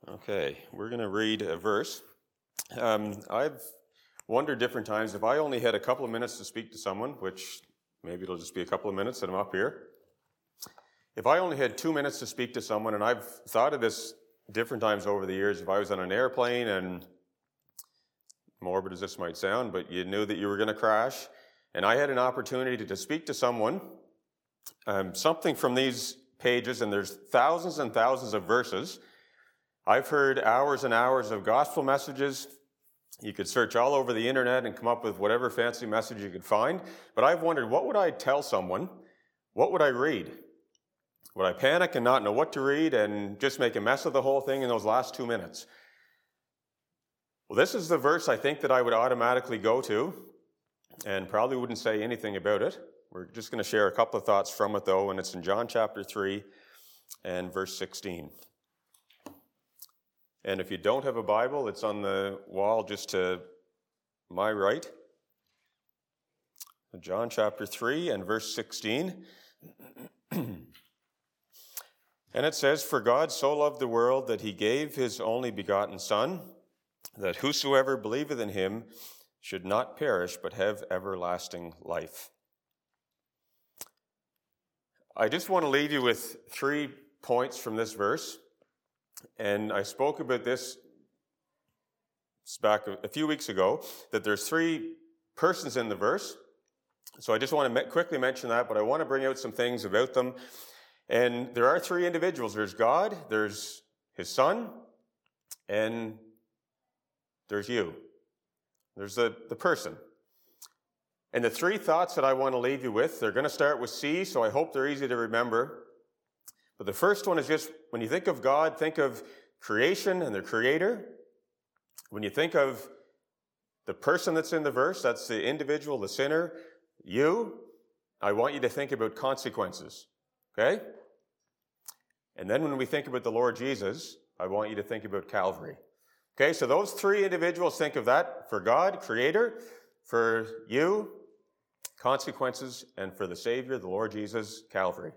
Okay, we're going to read a verse. I've wondered different times if I only had a couple of minutes to speak to someone, which maybe it'll just be a couple of minutes that I'm up here. If I only had 2 minutes to speak to someone, and I've thought of this different times over the years, if I was on an airplane, and morbid as this might sound, but you knew that you were going to crash, and I had an opportunity to speak to someone, something from these pages, and there's thousands and thousands of verses. I've heard hours and hours of gospel messages. You could search all over the internet and come up with whatever fancy message you could find. But I've wondered, what would I tell someone? What would I read? Would I panic and not know what to read and just make a mess of the whole thing in those last 2 minutes? Well, this is the verse I think that I would automatically go to and probably wouldn't say anything about it. We're just going to share a couple of thoughts from it, though, and it's in John chapter 3 and verse 16. And if you don't have a Bible, it's on the wall just to my right. John chapter 3 and verse 16. And it says, "For God so loved the world that he gave his only begotten Son, that whosoever believeth in him should not perish, but have everlasting life." I just want to leave you with 3 points from this verse. And I spoke about this back a few weeks ago, that there's 3 persons in the verse. So I just want to quickly mention that, but I want to bring out some things about them. And there are 3 individuals. There's God, there's his Son, and there's you. There's the person. And the 3 thoughts that I want to leave you with, they're going to start with C, so I hope they're easy to remember. But the first one is just, when you think of God, think of creation and the Creator. When you think of the person that's in the verse, that's the individual, the sinner, you, I want you to think about consequences, okay? And then when we think about the Lord Jesus, I want you to think about Calvary. Okay, so those 3 individuals, think of that for God, Creator, for you, consequences, and for the Savior, the Lord Jesus, Calvary.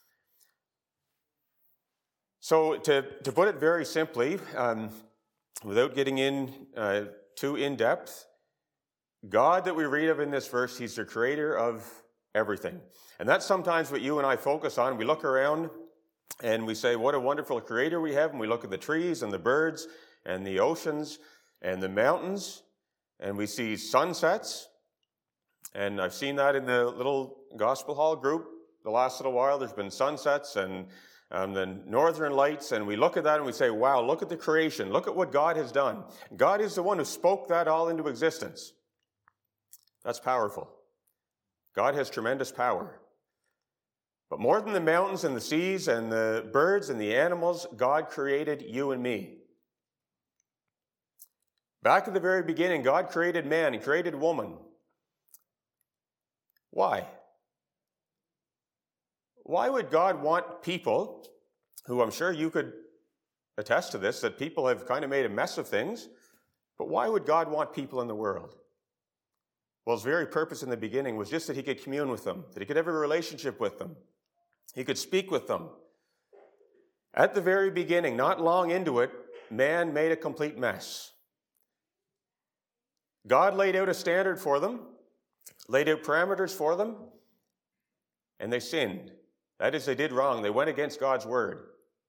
So to put it very simply, without getting in too in-depth, God that we read of in this verse, he's the creator of everything. And that's sometimes what you and I focus on. We look around and we say, what a wonderful creator we have. And we look at the trees and the birds and the oceans and the mountains, and we see sunsets. And I've seen that in the little gospel hall group the last little while. There's been sunsets and the northern lights, and we look at that and we say, wow, look at the creation. Look at what God has done. God is the one who spoke that all into existence. That's powerful. God has tremendous power. But more than the mountains and the seas and the birds and the animals, God created you and me. Back at the very beginning, God created man and created woman. Why? Why would God want people, who I'm sure you could attest to this, that people have kind of made a mess of things, but why would God want people in the world? Well, his very purpose in the beginning was just that he could commune with them, that he could have a relationship with them. He could speak with them. At the very beginning, not long into it, man made a complete mess. God laid out a standard for them, laid out parameters for them, and they sinned. That is, they did wrong. They went against God's word.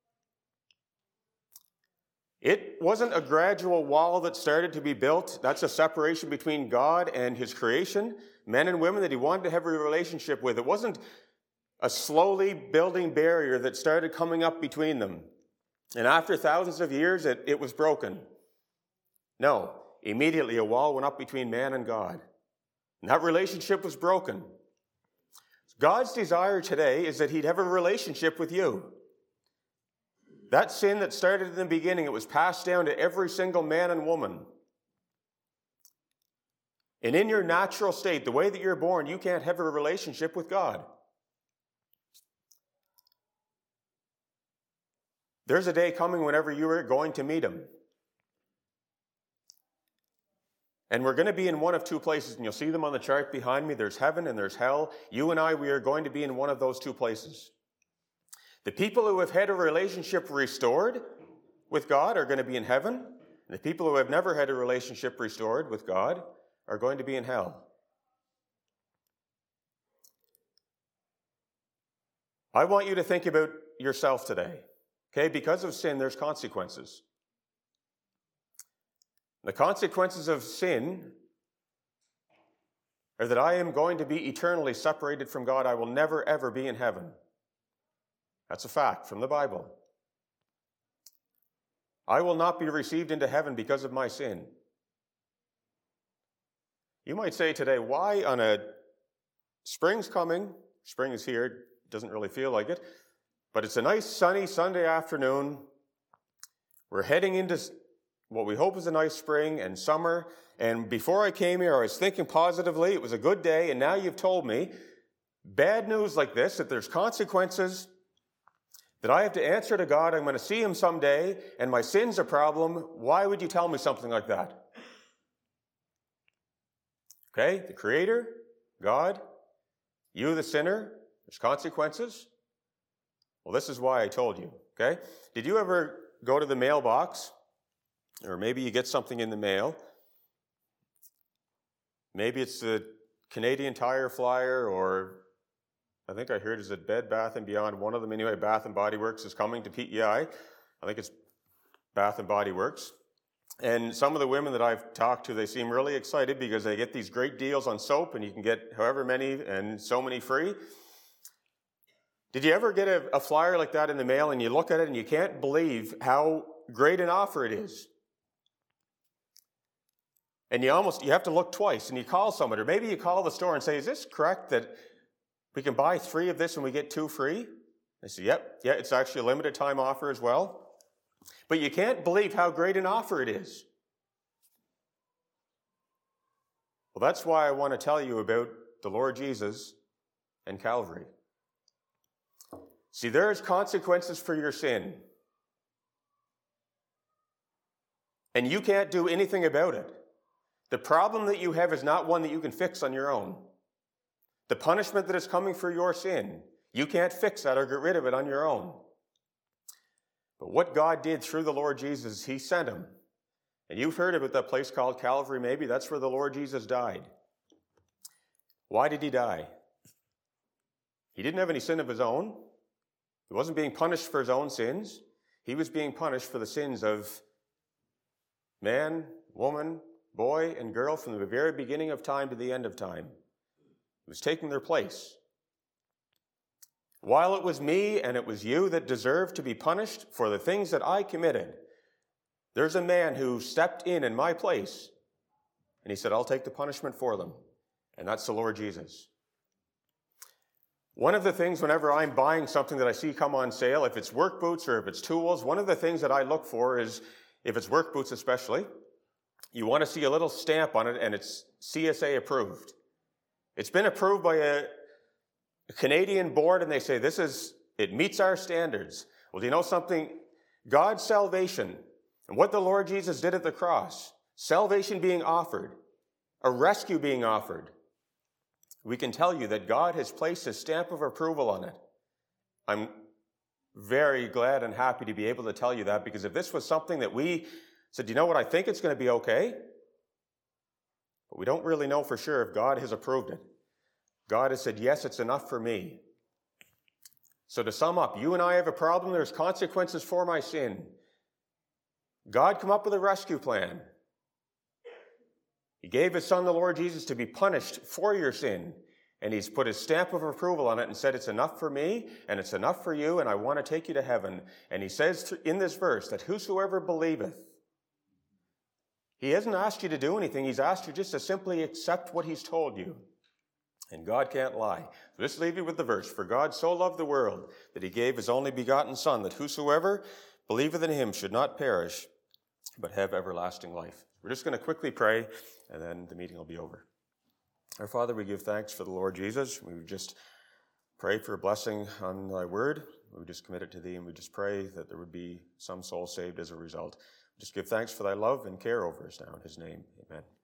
It wasn't a gradual wall that started to be built. That's a separation between God and his creation, men and women that he wanted to have a relationship with. It wasn't a slowly building barrier that started coming up between them. And after thousands of years, it was broken. No, immediately a wall went up between man and God. And that relationship was broken. God's desire today is that he'd have a relationship with you. That sin that started in the beginning, it was passed down to every single man and woman. And in your natural state, the way that you're born, you can't have a relationship with God. There's a day coming whenever you are going to meet him. And we're going to be in one of 2 places, and you'll see them on the chart behind me. There's heaven and there's hell. You and I, we are going to be in one of those 2 places. The people who have had a relationship restored, with God are going to be in heaven, and the people who have never had a relationship restored with God are going to be in hell. I want you to think about yourself today. Okay, because of sin, there's consequences. The consequences of sin are that I am going to be eternally separated from God. I will never, ever be in heaven. That's a fact from the Bible. I will not be received into heaven because of my sin. You might say today, why on a spring's coming, spring is here, it doesn't really feel like it, but it's a nice sunny Sunday afternoon. We're heading into what we hope is a nice spring and summer. And before I came here, I was thinking positively. It was a good day. And now you've told me bad news like this, that there's consequences, that I have to answer to God. I'm going to see him someday, and my sin's a problem. Why would you tell me something like that? Okay, the Creator, God, you the sinner, there's consequences. Well, this is why I told you, okay? Did you ever go to the mailbox, or maybe you get something in the mail? Maybe it's the Canadian Tire flyer, or I think I heard, is it Bed Bath & Beyond? One of them anyway, Bath & Body Works is coming to PEI. I think it's Bath & Body Works. And some of the women that I've talked to, they seem really excited because they get these great deals on soap, and you can get however many and so many free. Did you ever get a flyer like that in the mail, and you look at it and you can't believe how great an offer it is? And you have to look twice, and you call someone, or maybe you call the store and say, is this correct that we can buy 3 of this and we get 2 free? They say, yep, yeah, it's actually a limited time offer as well. But you can't believe how great an offer it is. Well, that's why I want to tell you about the Lord Jesus and Calvary. See, there's consequences for your sin. And you can't do anything about it. The problem that you have is not one that you can fix on your own. The punishment that is coming for your sin, you can't fix that or get rid of it on your own. But what God did through the Lord Jesus, he sent him. And you've heard about that place called Calvary, maybe. That's where the Lord Jesus died. Why did he die? He didn't have any sin of his own. He wasn't being punished for his own sins. He was being punished for the sins of man, woman, boy, and girl from the very beginning of time to the end of time. He was taking their place. While it was me and it was you that deserved to be punished for the things that I committed, there's a man who stepped in my place, and he said, I'll take the punishment for them. And that's the Lord Jesus. One of the things whenever I'm buying something that I see come on sale, if it's work boots or if it's tools, one of the things that I look for is, if it's work boots especially, you want to see a little stamp on it and it's CSA approved. It's been approved by a Canadian board, and they say it meets our standards. Well, do you know something? God's salvation and what the Lord Jesus did at the cross, salvation being offered, a rescue being offered, we can tell you that God has placed his stamp of approval on it. I'm very glad and happy to be able to tell you that, because if this was something that we said, you know what, I think it's going to be okay, but we don't really know for sure if God has approved it. God has said, yes, it's enough for me. So to sum up, you and I have a problem. There's consequences for my sin. God come up with a rescue plan. He gave his son, the Lord Jesus, to be punished for your sin. And he's put his stamp of approval on it and said, it's enough for me and it's enough for you, and I want to take you to heaven. And he says in this verse that whosoever believeth, he hasn't asked you to do anything. He's asked you just to simply accept what he's told you. And God can't lie. So just leave you with the verse. For God so loved the world that he gave his only begotten Son, that whosoever believeth in him should not perish, but have everlasting life. We're just going to quickly pray, and then the meeting will be over. Our Father, we give thanks for the Lord Jesus. We just pray for a blessing on thy word. We just commit it to thee, and we just pray that there would be some soul saved as a result. Just give thanks for thy love and care over us now. In his name, amen.